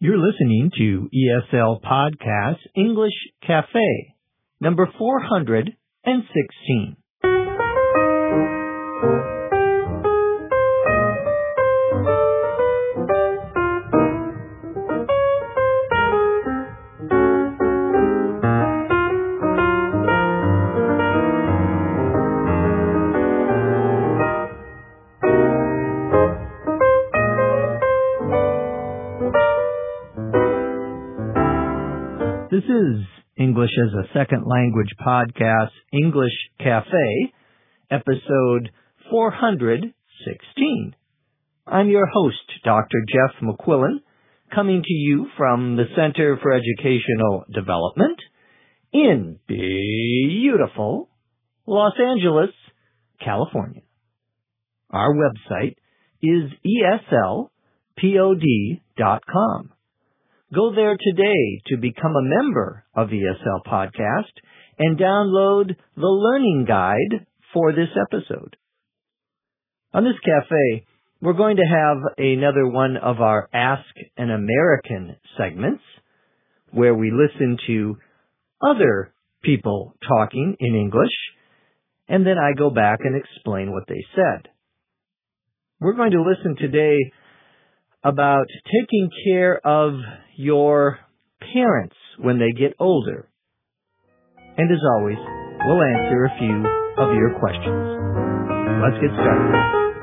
You're listening to ESL Podcast English Cafe, number 416. This is English as a Second Language Podcast, English Cafe, episode 416. I'm your host, Dr. Jeff McQuillan, coming to you from the Center for Educational Development in beautiful Los Angeles, California. Our website is eslpod.com. Go there today to become a member of ESL Podcast and download the learning guide for this episode. On this cafe, we're going to have another one of our Ask an American segments where we listen to other people talking in English, and then I go back and explain what they said. We're going to listen today about taking care of your parents when they get older. And as always, we'll answer a few of your questions. Let's get started.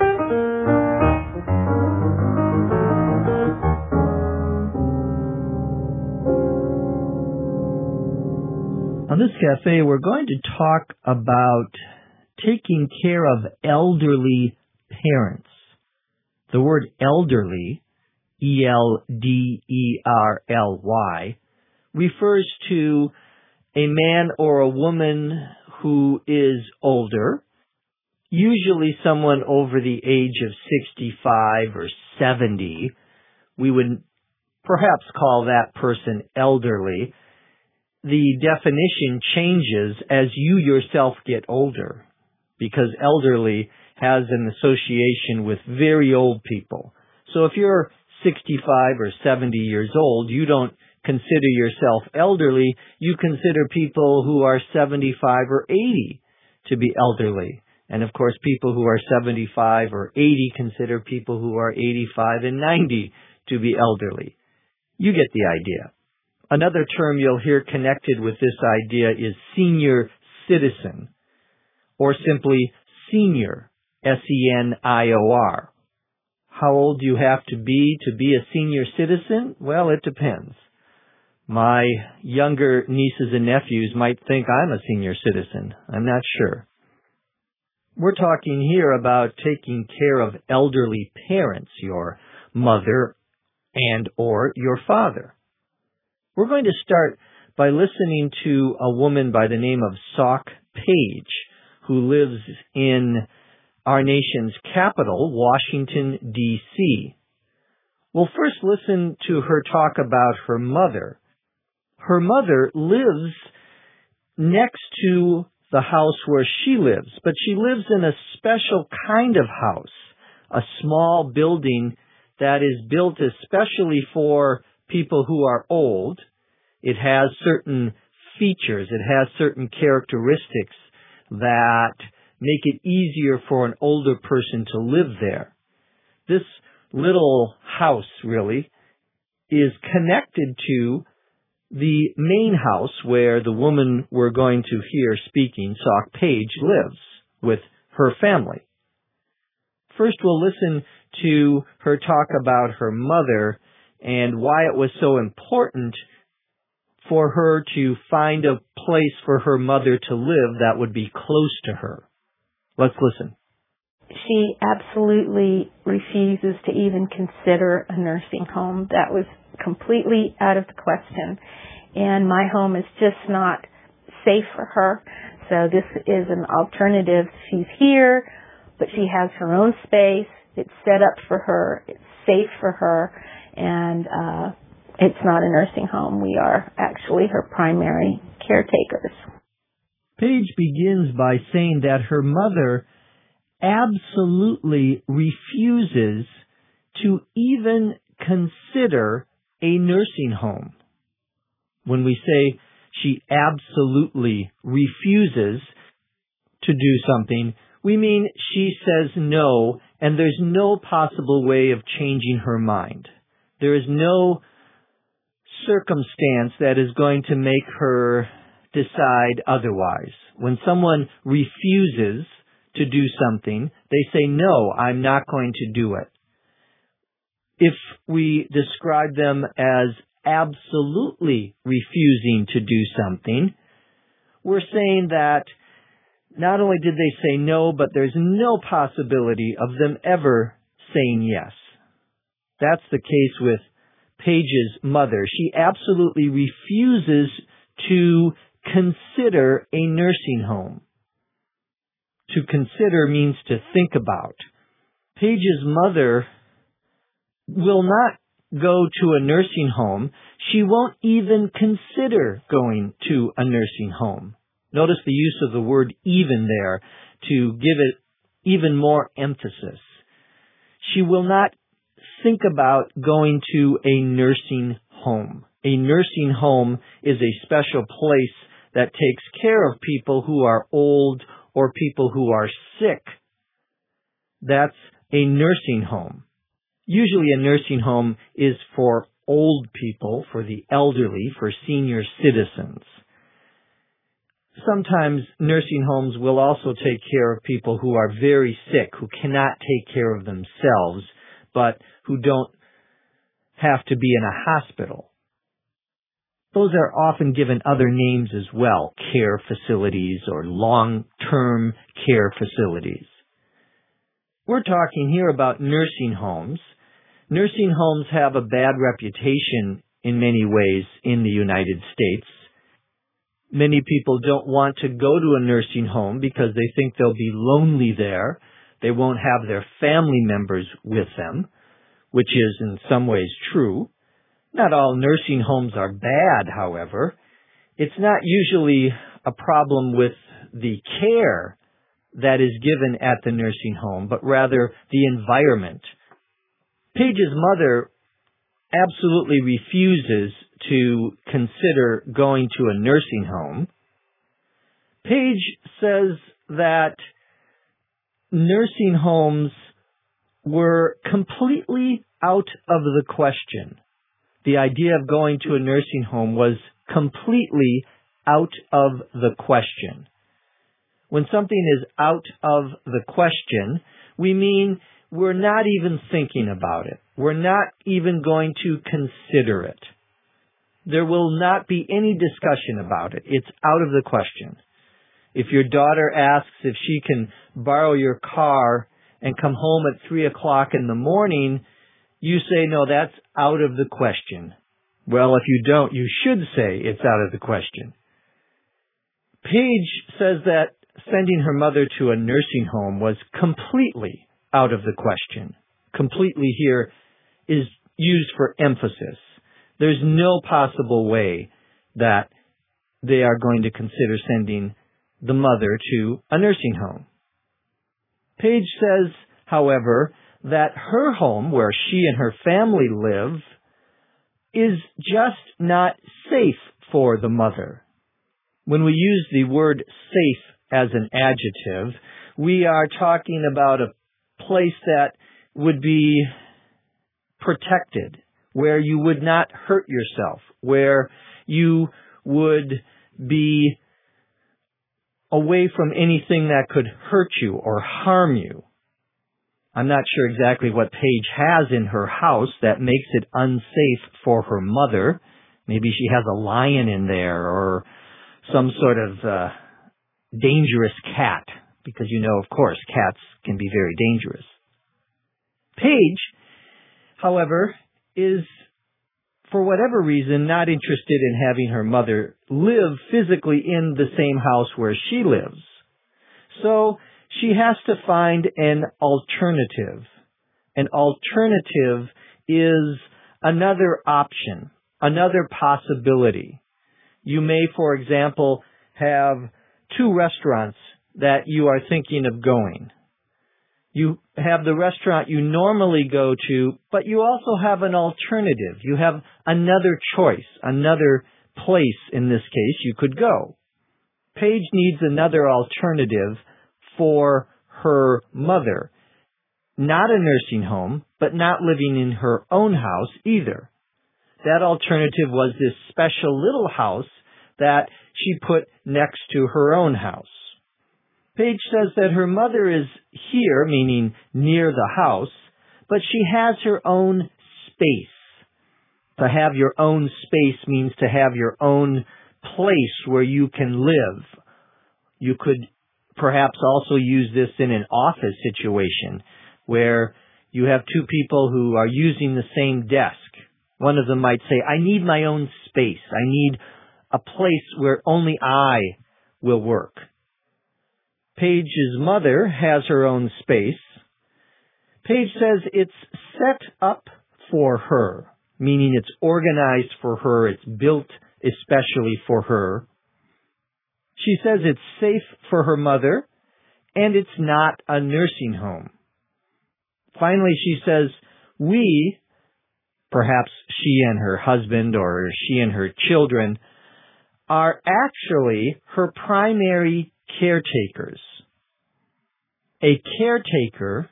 On this cafe, we're going to talk about taking care of elderly parents. The word elderly, E-L-D-E-R-L-Y, refers to a man or a woman who is older, usually someone over the age of 65 or 70. We would perhaps call that person elderly. The definition changes as you yourself get older, because elderly has an association with very old people. So if you're 65 or 70 years old, you don't consider yourself elderly. You consider people who are 75 or 80 to be elderly. And of course, people who are 75 or 80 consider people who are 85 and 90 to be elderly. You get the idea. Another term you'll hear connected with this idea is senior citizen, or simply senior, S-E-N-I-O-R. How old do you have to be a senior citizen? Well, it depends. My younger nieces and nephews might think I'm a senior citizen. I'm not sure. We're talking here about taking care of elderly parents, your mother and or your father. We're going to start by listening to a woman by the name of Sauk Page, who lives in our nation's capital, Washington, D.C. We'll first listen to her talk about her mother. Her mother lives next to the house where she lives, but she lives in a special kind of house, a small building that is built especially for people who are old. It has certain features, it has certain characteristics that make it easier for an older person to live there. This little house, really, is connected to the main house where the woman we're going to hear speaking, Sauk Page, lives with her family. First, we'll listen to her talk about her mother and why it was so important for her to find a place for her mother to live that would be close to her. Let's listen. She absolutely refuses to even consider a nursing home. That was completely out of the question. And my home is just not safe for her. So this is an alternative. She's here, but she has her own space. It's set up for her. It's safe for her. And it's not a nursing home. We are actually her primary caretakers. Page begins by saying that her mother absolutely refuses to even consider a nursing home. When we say she absolutely refuses to do something, we mean she says no, and there's no possible way of changing her mind. There is no circumstance that is going to make her decide otherwise. When someone refuses to do something, they say, no, I'm not going to do it. If we describe them as absolutely refusing to do something, we're saying that not only did they say no, but there's no possibility of them ever saying yes. That's the case with Paige's mother. She absolutely refuses to consider a nursing home. To consider means to think about. Paige's mother will not go to a nursing home. She won't even consider going to a nursing home. Notice the use of the word even there to give it even more emphasis. She will not think about going to a nursing home. A nursing home is a special place that takes care of people who are old or people who are sick. That's a nursing home. Usually a nursing home is for old people, for the elderly, for senior citizens. Sometimes nursing homes will also take care of people who are very sick, who cannot take care of themselves, but who don't have to be in a hospital. Those are often given other names as well, care facilities or long-term care facilities. We're talking here about nursing homes. Nursing homes have a bad reputation in many ways in the United States. Many people don't want to go to a nursing home because they think they'll be lonely there. They won't have their family members with them, which is in some ways true. Not all nursing homes are bad, however. It's not usually a problem with the care that is given at the nursing home, but rather the environment. Paige's mother absolutely refuses to consider going to a nursing home. Paige says that nursing homes were completely out of the question. The idea of going to a nursing home was completely out of the question. When something is out of the question, we mean we're not even thinking about it. We're not even going to consider it. There will not be any discussion about it. It's out of the question. If your daughter asks if she can borrow your car and come home at 3 o'clock in the morning, you say, no, that's out of the question. Well, if you don't, you should say it's out of the question. Paige says that sending her mother to a nursing home was completely out of the question. Completely here is used for emphasis. There's no possible way that they are going to consider sending the mother to a nursing home. Paige says, however, that her home, where she and her family live, is just not safe for the mother. When we use the word safe as an adjective, we are talking about a place that would be protected, where you would not hurt yourself, where you would be away from anything that could hurt you or harm you. I'm not sure exactly what Paige has in her house that makes it unsafe for her mother. Maybe she has a lion in there or some sort of dangerous cat, because you know, of course, cats can be very dangerous. Paige, however, is, for whatever reason, not interested in having her mother live physically in the same house where she lives. So she has to find an alternative. An alternative is another option, another possibility. You may, for example, have 2 restaurants that you are thinking of going. You have the restaurant you normally go to, but you also have an alternative. You have another choice, another place in this case you could go. Paige needs another alternative for her mother. Not a nursing home, but not living in her own house either. That alternative was this special little house that she put next to her own house. Paige says that her mother is here, meaning near the house, but she has her own space. To have your own space means to have your own place where you can live. You could perhaps also use this in an office situation where you have two people who are using the same desk. One of them might say, I need my own space. I need a place where only I will work. Paige's mother has her own space. Paige says it's set up for her, meaning it's organized for her, it's built especially for her. She says it's safe for her mother, and it's not a nursing home. Finally, she says, we, perhaps she and her husband or she and her children, are actually her primary caretakers. A caretaker,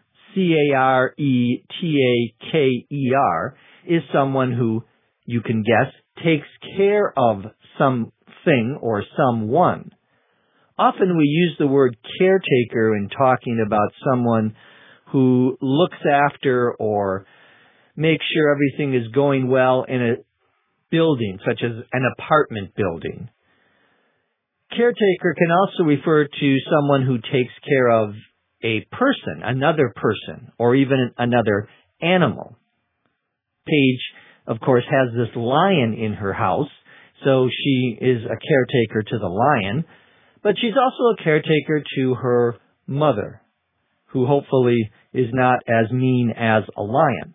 C-A-R-E-T-A-K-E-R, is someone who, you can guess, takes care of something or someone. Often we use the word caretaker in talking about someone who looks after or makes sure everything is going well in a building, such as an apartment building. Caretaker can also refer to someone who takes care of a person, another person, or even another animal. Paige, of course, has this lion in her house, so she is a caretaker to the lion, but she's also a caretaker to her mother, who hopefully is not as mean as a lion.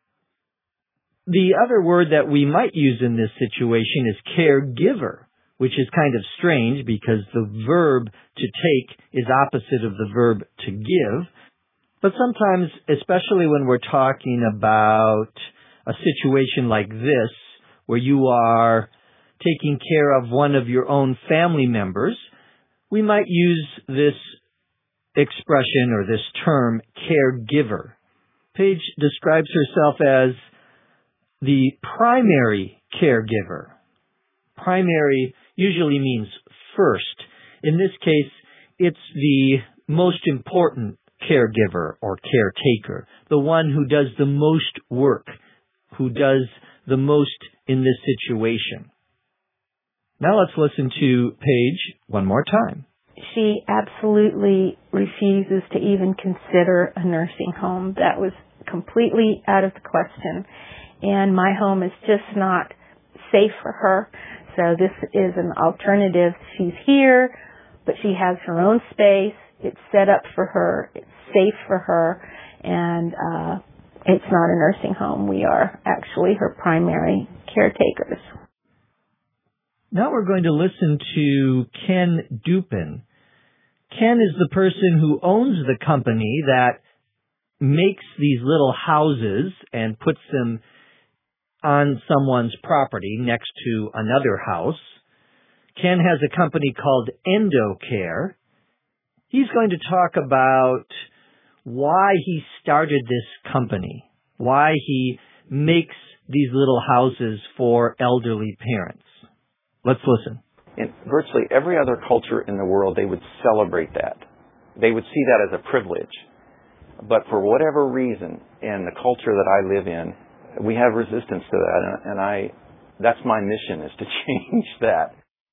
The other word that we might use in this situation is caregiver, which is kind of strange because the verb to take is opposite of the verb to give. But sometimes, especially when we're talking about a situation like this, where you are taking care of one of your own family members, we might use this expression or this term, caregiver. Paige describes herself as the primary caregiver. Primary usually means first. In this case, it's the most important caregiver or caretaker, the one who does the most work, who does the most in this situation. Now let's listen to Paige one more time. She absolutely refuses to even consider a nursing home. That was completely out of the question. And my home is just not safe for her. So this is an alternative. She's here, but she has her own space. It's set up for her. It's safe for her. And it's not a nursing home. We are actually her primary caretakers. Now we're going to listen to Ken Dupin. Ken is the person who owns the company that makes these little houses and puts them on someone's property next to another house. Ken has a company called EndoCare. He's going to talk about why he started this company, why he makes these little houses for elderly parents. Let's listen. In virtually every other culture in the world, they would celebrate that. They would see that as a privilege. But for whatever reason, in the culture that I live in, we have resistance to that, and that's my mission, is to change that.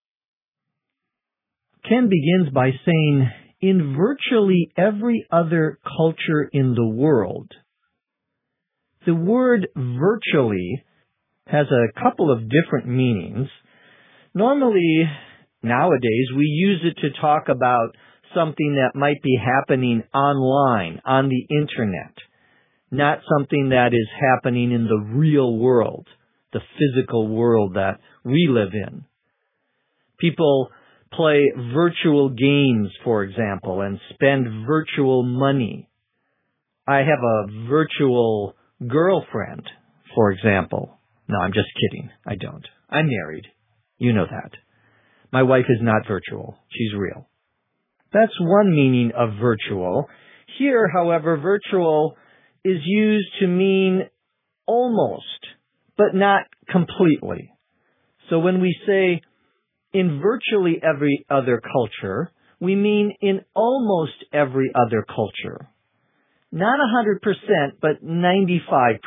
Ken begins by saying, in virtually every other culture in the world, the word virtually has a couple of different meanings. Normally, nowadays, we use it to talk about something that might be happening online, on the internet, not something that is happening in the real world, the physical world that we live in. People play virtual games, for example, and spend virtual money. I have a virtual girlfriend, for example. No, I'm just kidding. I don't. I'm married. You know that. My wife is not virtual. She's real. That's one meaning of virtual. Here, however, virtual is used to mean almost, but not completely. So when we say in virtually every other culture, we mean in almost every other culture. Not 100%, but 95%.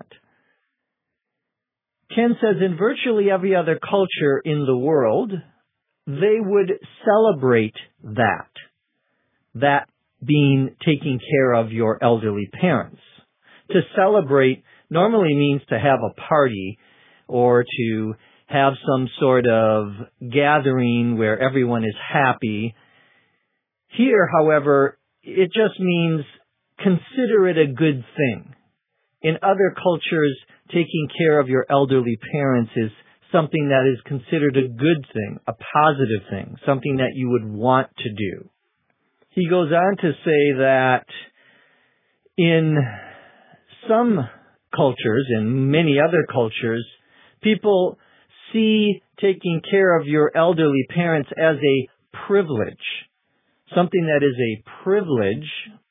Ken says in virtually every other culture in the world, they would celebrate that. That being taking care of your elderly parents. To celebrate normally means to have a party or to have some sort of gathering where everyone is happy. Here, however, it just means consider it a good thing. In other cultures, taking care of your elderly parents is something that is considered a good thing, a positive thing, something that you would want to do. He goes on to say that in some cultures, in many other cultures, people see taking care of your elderly parents as a privilege. Something that is a privilege,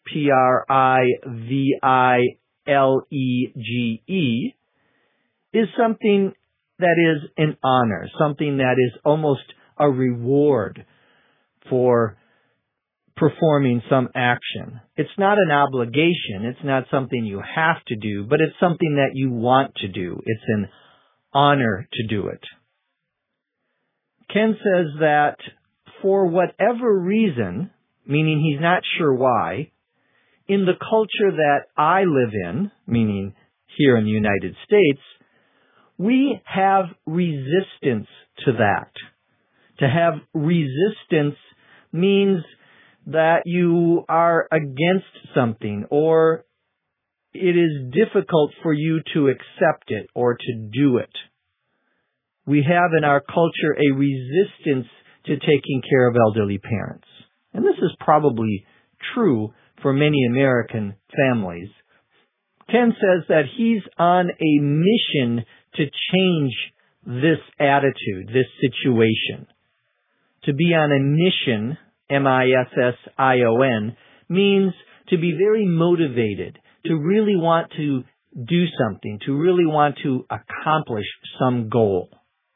Privilege, is something that is an honor, something that is almost a reward for performing some action. It's not an obligation. It's not something you have to do, but it's something that you want to do. It's an honor to do it. Ken says that for whatever reason, meaning he's not sure why, in the culture that I live in, meaning here in the United States, we have resistance to that. To have resistance means that you are against something or it is difficult for you to accept it or to do it. We have in our culture a resistance to taking care of elderly parents. And this is probably true for many American families. Ken says that he's on a mission to change this attitude, this situation. To be on a mission, M-I-S-S-I-O-N, means to be very motivated, to really want to do something, to really want to accomplish some goal.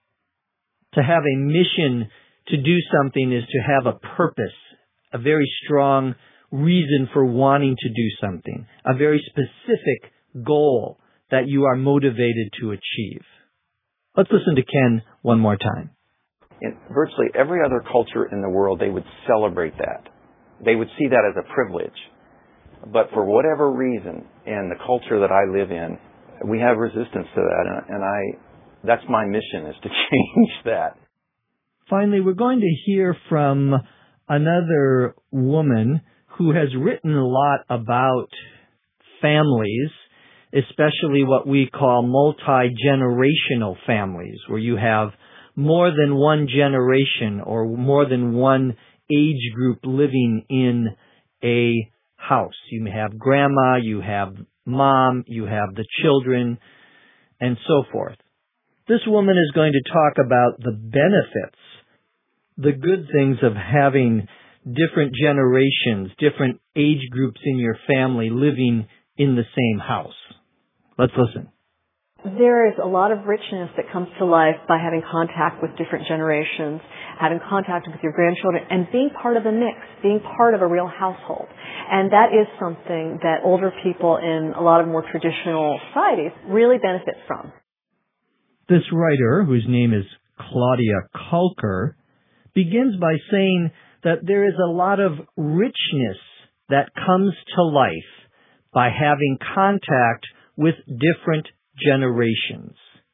To have a mission to do something is to have a purpose, a very strong reason for wanting to do something, a very specific goal that you are motivated to achieve. Let's listen to Ken one more time. In virtually every other culture in the world, they would celebrate that. They would see that as a privilege. But for whatever reason, in the culture that I live in, we have resistance to that, and that's my mission, is to change that. Finally, we're going to hear from another woman who has written a lot about families, especially what we call multi-generational families, where you have more than one generation or more than one age group living in a house. You may have grandma, you have mom, you have the children, and so forth. This woman is going to talk about the benefits, the good things of having different generations, different age groups in your family living in the same house. Let's listen. There is a lot of richness that comes to life by having contact with different generations, having contact with your grandchildren, and being part of the mix, being part of a real household. And that is something that older people in a lot of more traditional societies really benefit from. This writer, whose name is Claudia Kalker, begins by saying that there is a lot of richness that comes to life by having contact with different generations.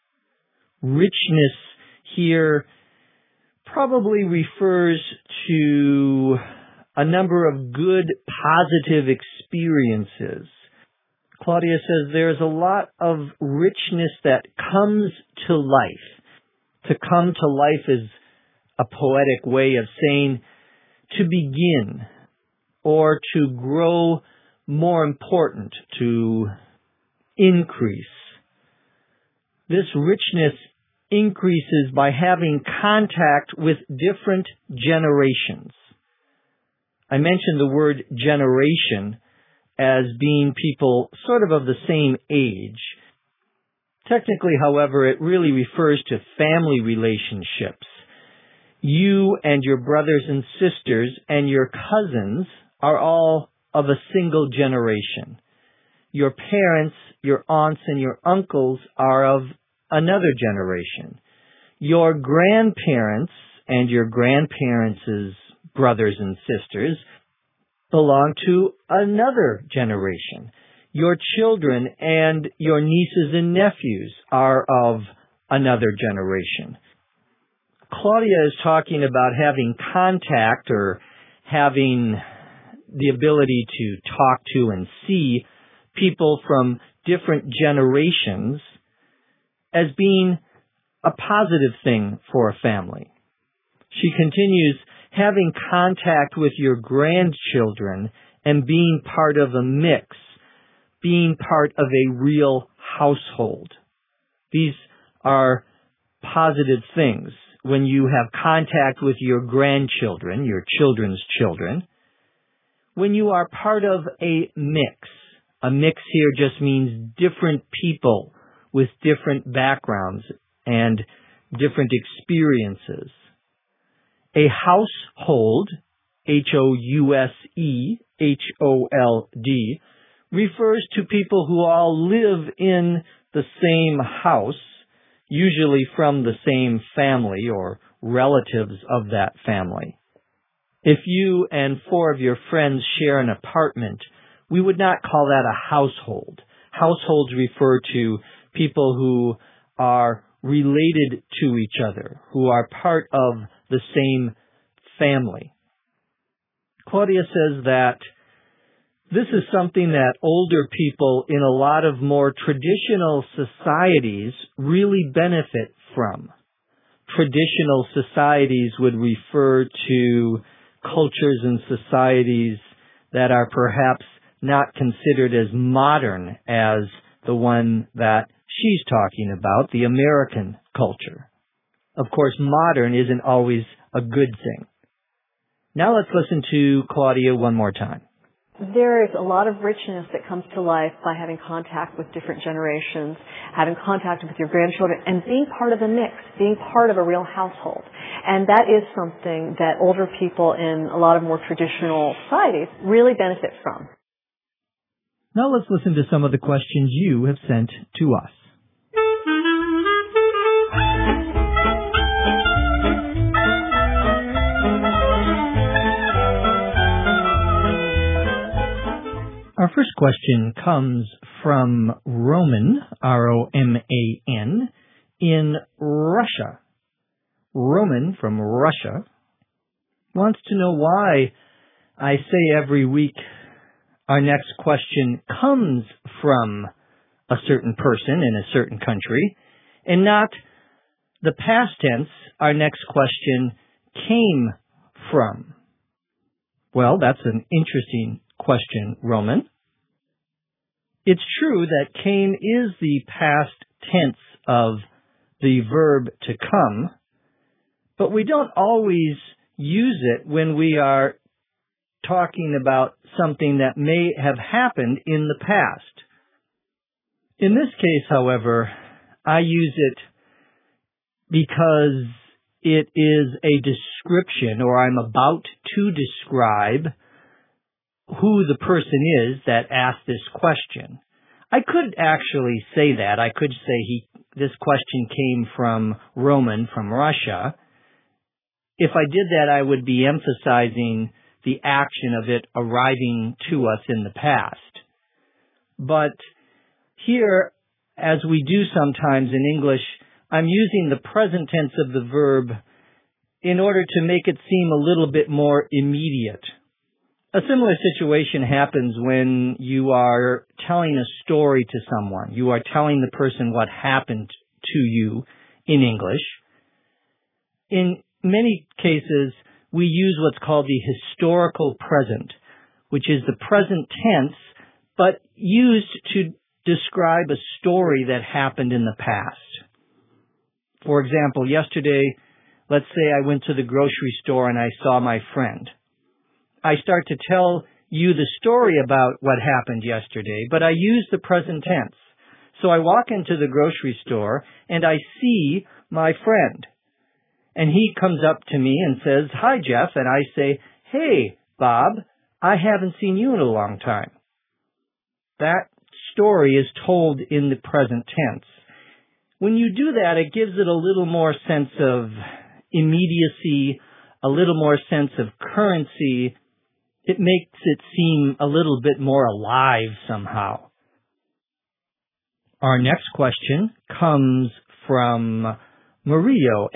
Richness here probably refers to a number of good, positive experiences. Claudia says there's a lot of richness that comes to life. To come to life is a poetic way of saying to begin or to grow more important to increase. This richness increases by having contact with different generations. I mentioned the word generation as being people sort of the same age. Technically, however, it really refers to family relationships. You and your brothers and sisters and your cousins are all of a single generation. Your parents, your aunts, and your uncles are of another generation. Your grandparents and your grandparents' brothers and sisters belong to another generation. Your children and your nieces and nephews are of another generation. Claudia is talking about having contact or having the ability to talk to and see people from different generations as being a positive thing for a family. She continues, having contact with your grandchildren and being part of a mix, being part of a real household. These are positive things. When you have contact with your grandchildren, your children's children, when you are part of a mix here just means different people with different backgrounds and different experiences. A household, Household, refers to people who all live in the same house, usually from the same family or relatives of that family. If you and 4 of your friends share an apartment, we would not call that a household. Households refer to people who are related to each other, who are part of the same family. Claudia says that this is something that older people in a lot of more traditional societies really benefit from. Traditional societies would refer to cultures and societies that are perhaps not considered as modern as the one that she's talking about, the American culture. Of course, modern isn't always a good thing. Now let's listen to Claudia one more time. There is a lot of richness that comes to life by having contact with different generations, having contact with your grandchildren, and being part of a mix, being part of a real household. And that is something that older people in a lot of more traditional societies really benefit from. Now let's listen to some of the questions you have sent to us. Our first question comes from Roman, R-O-M-A-N, in Russia. Roman from Russia wants to know why I say every week our next question comes from a certain person in a certain country, and not the past tense, our next question came from. Well, that's an interesting question, Roman. It's true that came is the past tense of the verb to come, but we don't always use it when we are talking about something that may have happened in the past. In this case, however, I use it because it is a description, or I'm about to describe who the person is that asked this question. I could actually say that. I could say this question came from Roman from Russia. If I did that, I would be emphasizing the action of it arriving to us in the past. But here, as we do sometimes in English, I'm using the present tense of the verb in order to make it seem a little bit more immediate. A similar situation happens when you are telling a story to someone. You are telling the person what happened to you in English. In many cases, we use what's called the historical present, which is the present tense but used to describe a story that happened in the past. For example, yesterday, let's say I went to the grocery store and I saw my friend. I start to tell you the story about what happened yesterday, but I use the present tense. So I walk into the grocery store and I see my friend. And he comes up to me and says, "Hi, Jeff." And I say, "Hey, Bob, I haven't seen you in a long time." That story is told in the present tense. When you do that, it gives it a little more sense of immediacy, a little more sense of currency. It makes it seem a little bit more alive somehow. Our next question comes from Murillo,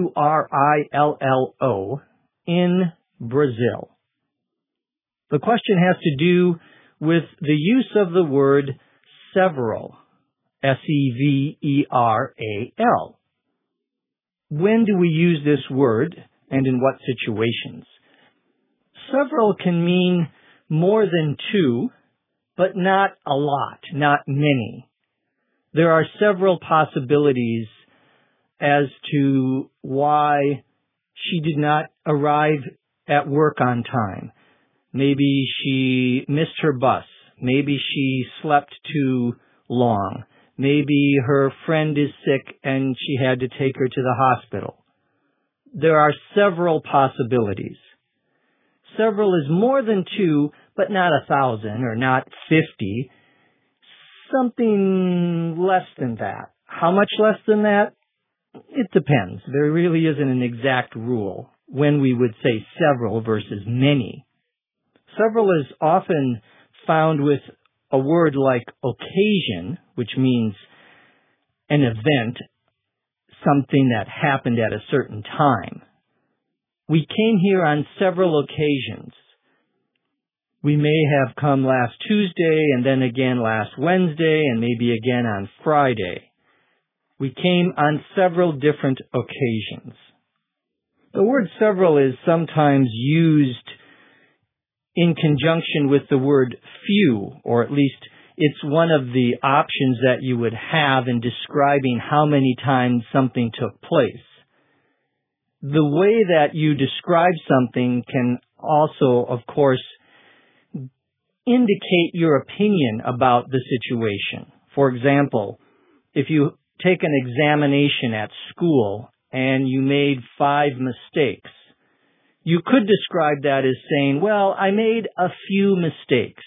Murillo, in Brazil. The question has to do with the use of the word several, several. When do we use this word and in what situations? Several can mean more than two, but not a lot, not many. There are several possibilities as to why she did not arrive at work on time. Maybe she missed her bus. Maybe she slept too long. Maybe her friend is sick and she had to take her to the hospital. There are several possibilities. Several is more than two, but not 1,000 or not 50. Something less than that. How much less than that? It depends. There really isn't an exact rule when we would say several versus many. Several is often found with a word like occasion, which means an event, something that happened at a certain time. We came here on several occasions. We may have come last Tuesday and then again last Wednesday and maybe again on Friday. We came on several different occasions. The word several is sometimes used in conjunction with the word few, or at least it's one of the options that you would have in describing how many times something took place. The way that you describe something can also, of course, indicate your opinion about the situation. For example, if you take an examination at school and you made 5 mistakes, you could describe that as saying, well, I made a few mistakes.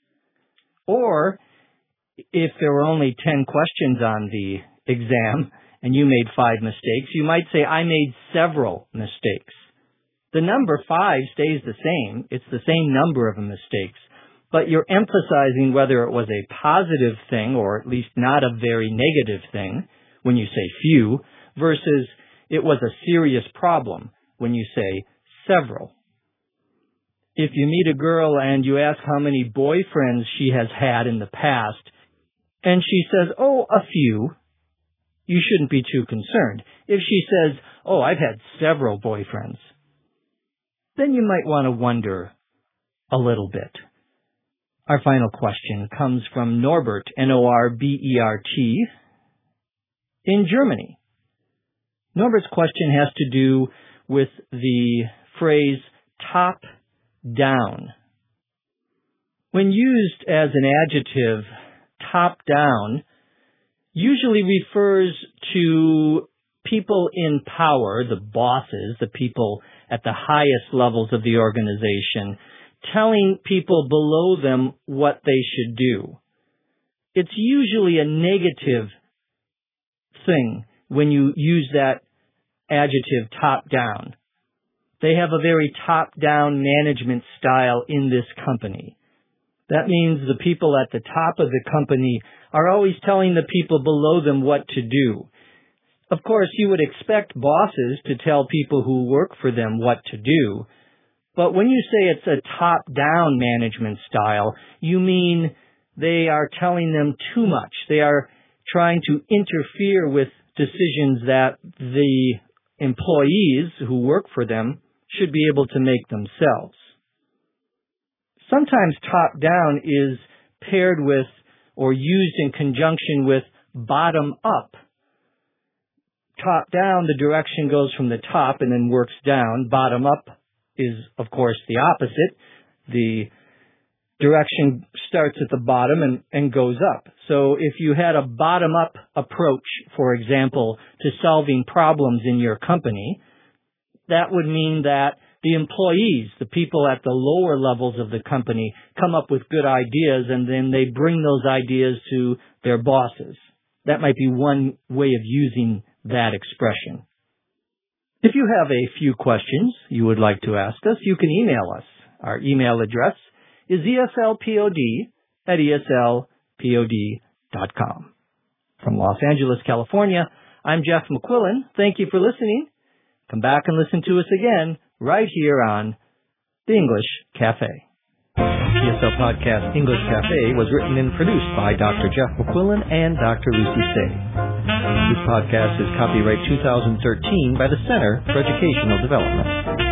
Or, if there were only 10 questions on the exam and you made 5 mistakes, you might say, I made several mistakes. The number 5 stays the same. It's the same number of mistakes. But you're emphasizing whether it was a positive thing or at least not a very negative thing when you say few versus it was a serious problem when you say several. If you meet a girl and you ask how many boyfriends she has had in the past and she says, oh, a few, you shouldn't be too concerned. If she says, oh, I've had several boyfriends, then you might want to wonder a little bit. Our final question comes from Norbert, N-O-R-B-E-R-T, in Germany. Norbert's question has to do with the phrase top down. When used as an adjective, top down usually refers to people in power, the bosses, the people at the highest levels of the organization, telling people below them what they should do. It's usually a negative thing when you use that adjective top down. They have a very top-down management style in this company. That means the people at the top of the company are always telling the people below them what to do. Of course, you would expect bosses to tell people who work for them what to do, but when you say it's a top-down management style, you mean they are telling them too much. They are trying to interfere with decisions that the employees who work for them should be able to make themselves. Sometimes top-down is paired with or used in conjunction with bottom up. Top down, the direction goes from the top and then works down. Bottom up is, of course, the opposite. The direction starts at the bottom and goes up. So if you had a bottom-up approach, for example, to solving problems in your company, that would mean that the employees, the people at the lower levels of the company, come up with good ideas and then they bring those ideas to their bosses. That might be one way of using that expression. If you have a few questions you would like to ask us, you can email us. Our email address is eslpod@eslpod.com. From Los Angeles, California, I'm Jeff McQuillan. Thank you for listening. Come back and listen to us again right here on The English Cafe. ESL Podcast English Cafe was written and produced by Dr. Jeff McQuillan and Dr. Lucy Say. This podcast is copyright 2013 by the Center for Educational Development.